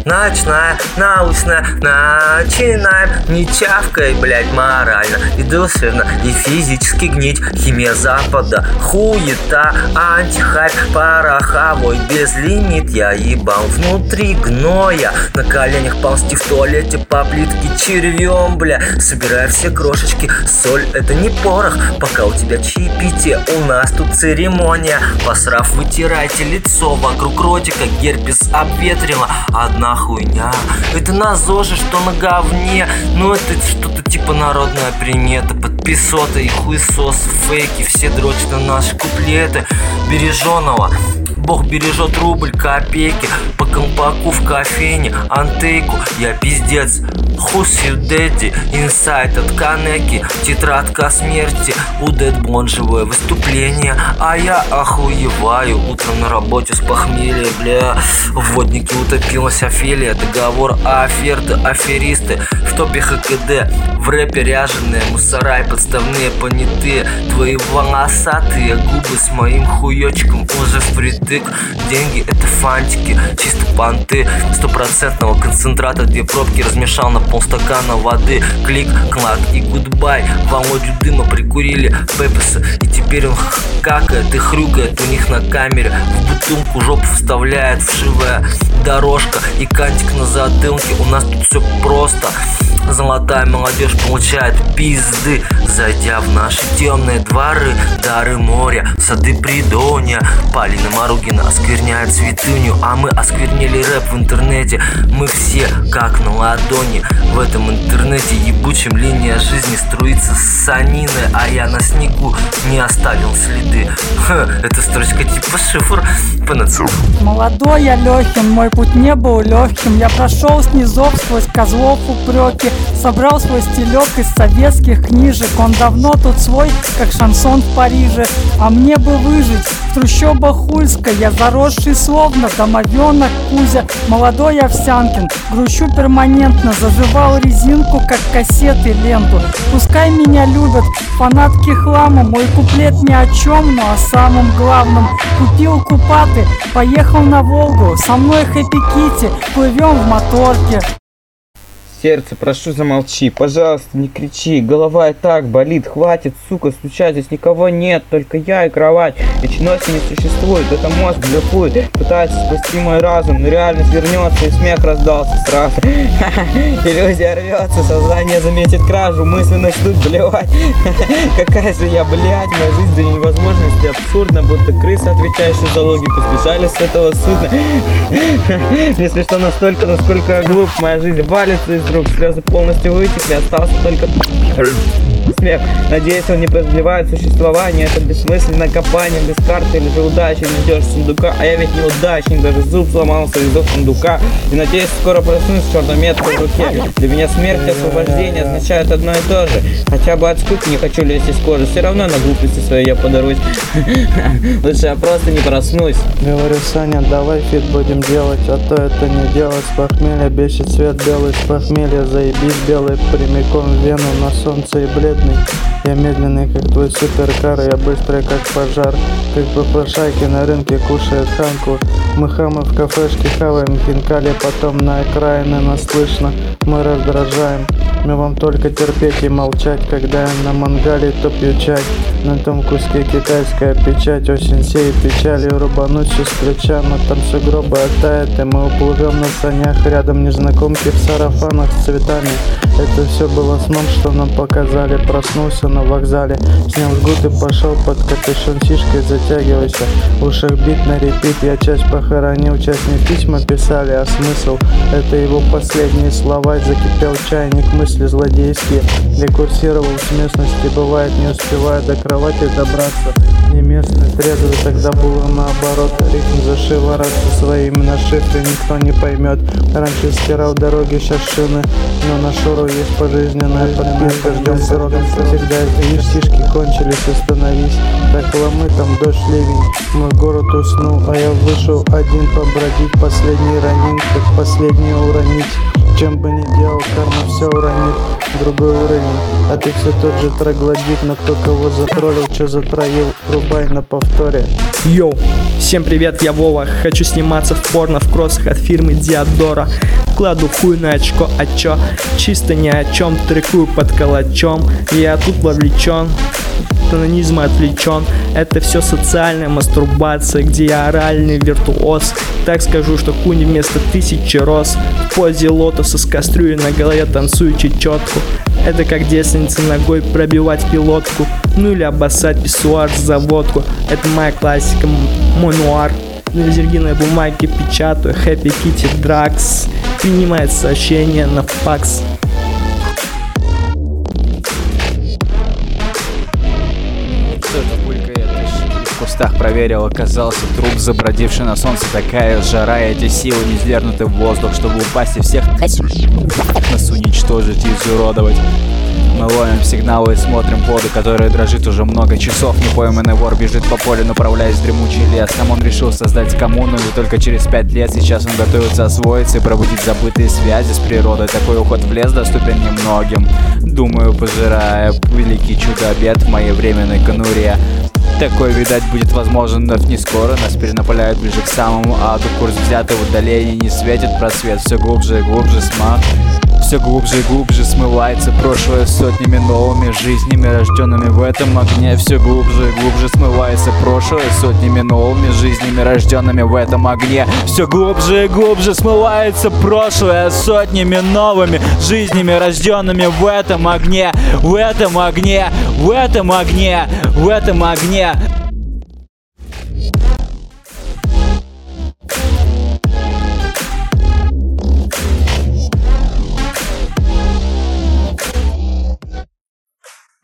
Ночная, научная, начинаем. Не чавкай, блядь, морально и душевно, и физически гнить. Химия запада, хуета, антихайп, пороховой безлимит. Я ебал внутри гноя, на коленях ползти в туалете по плитке червем, бля. Собирай все крошечки, соль это не порох. Пока у тебя чаепитие, у нас тут церемония. Посрав, вытирайте лицо вокруг ротика, герпес обветрила. Одна хуйня, это на ЗОЖе, что на говне. Ну это что-то типа народная примета. Подписота и хуесос, фейки, все дрочат на наши куплеты. Береженого Бог бережет рубль, копейки. По компаку в кофейне, антейку. Я пиздец, who's your daddy? Инсайт от Канеки, тетрадка смерти. У Дэдбон живое выступление, а я охуеваю. Утром на работе с похмелья, бля. В воднике утопилась Офелия. Договор оферты, аферисты. В топе ХКД, в рэпе ряженые мусора и подставные понятые. Твои волосатые губы с моим хуёчком уже впритык. Деньги это фантики, чисто понты. 100% концентрата, 2 пробки размешал на полстакана воды. Клик, клак и гудбай. Володю дыма прикурили пепеса, и теперь он какает и хрюкает у них на камере. В бутылку жопу вставляет вшивая дорожка и кантик на затылке. У нас тут все просто. Золотая молодежь получает пизды, зайдя в наши темные дворы. Дары моря, сады Придонья. Полина Маругина оскверняет святыню, а мы осквернили рэп в интернете. Мы все как на ладони. В этом интернете ебучем линия жизни струится с санины, а я на снегу не оставил следы. Это строчка типа шифр по нацу. Молодой я Лёхин, мой путь не был легким. Я прошел снизов сквозь козлов упреки. Собрал свой стилек из советских книжек. Он давно тут свой, как шансон в Париже. А мне бы выжить в трущобах Хульска. Я заросший словно домовенок Кузя. Молодой Овсянкин, грущу перманентно. Заживал резинку, как кассеты, ленту. Пускай меня любят фанатки хлама. Мой куплет ни о чем, но о самом главном. Купил купаты, поехал на Волгу. Со мной Хэппи Китти, плывем в моторке. Сердце, прошу, замолчи, пожалуйста, не кричи. Голова и так болит, хватит, сука, стучать, здесь никого нет, только я и кровать. Вечности не существует, это мозг блефует. Пытается спасти мой разум, но реальность вернется, и смех раздался сразу. Иллюзия рвется, сознание заметит кражу, мысли начнут блевать. Какая же я, блядь, моя жизнь до невозможности абсурдна, будто крысы, отвечающие за логику, сбежали с этого судна. Если что, настолько, насколько я глуп, моя жизнь валится из рук, слезы полностью вытекли, остался только смех. Надеюсь, он не продлевает существование. Это бессмысленное копание без карты или же удачи найдешь сундука. А я ведь неудачник, даже зуб сломался из-за сундука. И надеюсь, скоро проснусь с черной меткой в руке. Для меня смерть и освобождение означают одно и то же. Хотя бы от скуки не хочу лезть из кожи. Все равно на глупости своей я подорусь. Лучше я просто не проснусь. Говорю, Саня, давай фит будем делать, а то это не делать. С похмелья бесит свет белый, с похмелья заебись белый. Прямиком в вену на солнце и бледный. Я медленный, как твой суперкар, я быстрый, как пожар. Как попрошайки на рынке кушают ханку. Мы хамы в кафешке хаваем хинкали, потом на окраины нас слышно. Мы раздражаем. Мы вам только терпеть и молчать, когда я на мангале топью чай. На том куске китайская печать, осень сеет печалью, рубануть все с плеча, но там все гробы оттает, и мы уплывем на санях, рядом незнакомки в сарафанах с цветами. Это все было сном, что нам показали. Проснулся на вокзале, снял жгут и пошел под капюшон сишкой, затягивайся. В ушах бит на репит, я часть похоронил, часть мне письма писали, а смысл — это его последние слова. Закипел чайник, мысли злодейские, декурсировал с местности, бывает не успевая до кровати добраться. Не местный, трезвый, тогда было наоборот. Ритм за шиворот со своими на шифре никто не поймет. Раньше стирал дороги, сейчас шины, но на шуру есть пожизненная подписка. Ждем срок, всегда это стишки кончились, остановись. Так ломы, там дождь, ливень, мой город уснул, а я вышел один побродить. Последний ранин, как последний уронить. Чем бы ни делал, карма все уронит. Другой уровень, а ты все тот же троглодит. Но кто кого затроллил, что затроил, рубай на повторе. Йоу, всем привет, я Вова. Хочу сниматься в порно в кроссах от фирмы Диодора. Кладу хуй на очко, а чё? Чисто ни о чем, трекую под калачом. Я тут вовлечен, тонанизма отвлечен. Это все социальная мастурбация, где я оральный виртуоз. Так скажу, что куни вместо 1000 роз. В позе лотоса с кастрюлей на голове танцую чечетку. Это как девственница ногой пробивать пилотку. Ну или обоссать писсуар за водку. Это моя классика, мой нуар. На зергиной бумаге печатаю Happy Kitty Drugs. Принимает сообщение на факс. Кто-то булькает, в кустах проверил, оказался труп, забродивший на солнце. Такая жара, эти силы не сдернуты в воздух, чтобы упасть и всех нас уничтожить и изуродовать. Мы ловим сигналы и смотрим воду, которая дрожит уже много часов. Непойманный вор бежит по полю, направляясь в дремучий лес. Там он решил создать коммуну, и только через 5 лет. Сейчас он готовится освоиться и пробудить забытые связи с природой. Такой уход в лес доступен немногим. Думаю, пожирая великий чудо-обед в моей временной конуре. Такой, видать, будет возможен, но не скоро. Нас перенаправляют ближе к самому аду. Курс взятый в удалении, не светит просвет. Все глубже и глубже смах. Все глубже и глубже смывается прошлое сотнями новыми жизнями, рожденными в этом огне. Все глубже и глубже смывается прошлое сотнями новыми жизнями, рожденными в этом огне. Все глубже и глубже смывается прошлое сотнями новыми жизнями, рожденными в этом огне, в этом огне, в этом огне, в этом огне.